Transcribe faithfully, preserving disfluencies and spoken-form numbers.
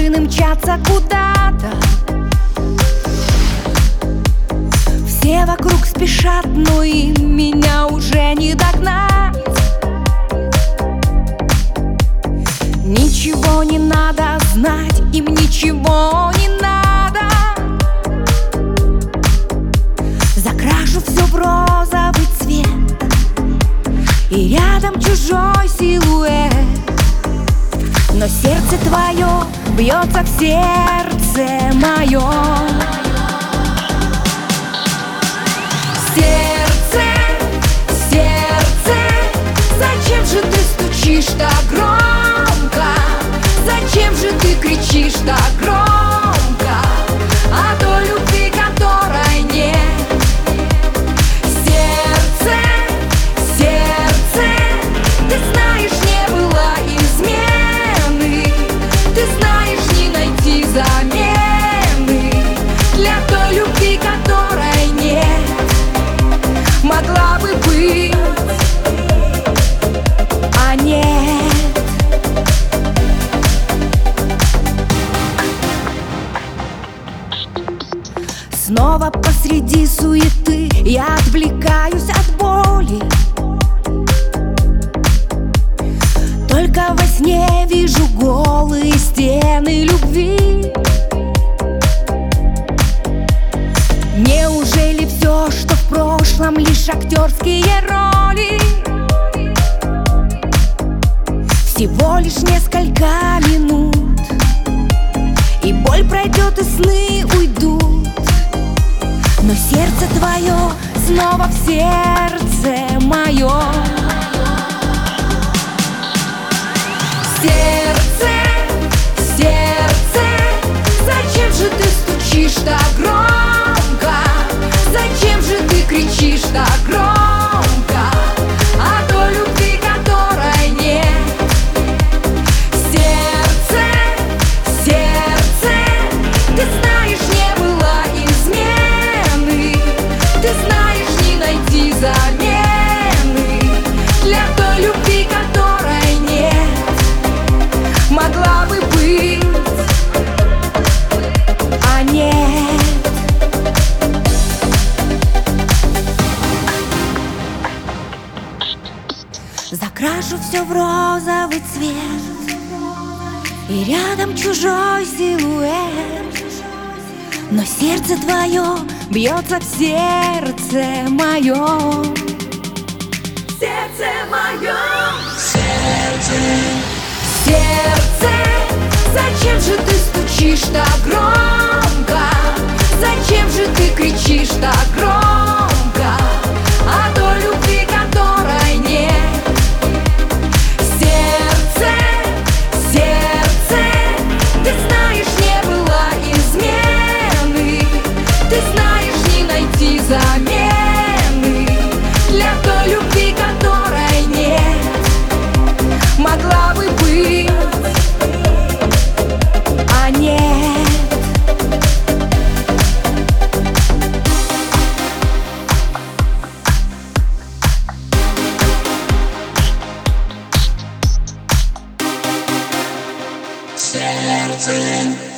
машины мчатся куда-то, все вокруг спешат, но им меня уже не догнать. Ничего не надо знать, им ничего не надо. Закрашу все в розовый цвет, и рядом чужой силуэт. Но сердце твое бьется в сердце моем. Сердце, сердце, зачем же ты стучишь так громко? Зачем же ты кричишь так громко о той любви, которой нет? Сердце, сердце, ты знаешь, не было измены, ты знаешь, не найти замены для той любви, которой нет. Могла бы быть, а нет. Снова посреди суеты я отвлекаюсь от боли. Только во сне вижу голые стены любви. Неужели все, что в прошлом, лишь актерские роли? Всего лишь несколько минут, и боль пройдет, и сны уйдут. Но сердце твое снова в сердце моем. Сердце, сердце, зачем же ты стучишь так громко? Зачем же ты кричишь так громко о той любви, которой нет? Сердце, сердце, ты знаешь, не было измены, ты знаешь, не найти замены для той любви, которой нет. Могла бы быть, а нет. Закрашу все в розовый цвет, и рядом чужой силуэт. Но сердце твое бьется в сердце моем. Сердце мое, сердце, сердце, зачем же ты стучишь так громко? Зачем же ты кричишь так громко о той любви, которой нет? Сердце, сердце, ты знаешь, не было измены, ты знаешь, не найти замены для той любви, которой нет. Могла бы быть, а нет. Сердце.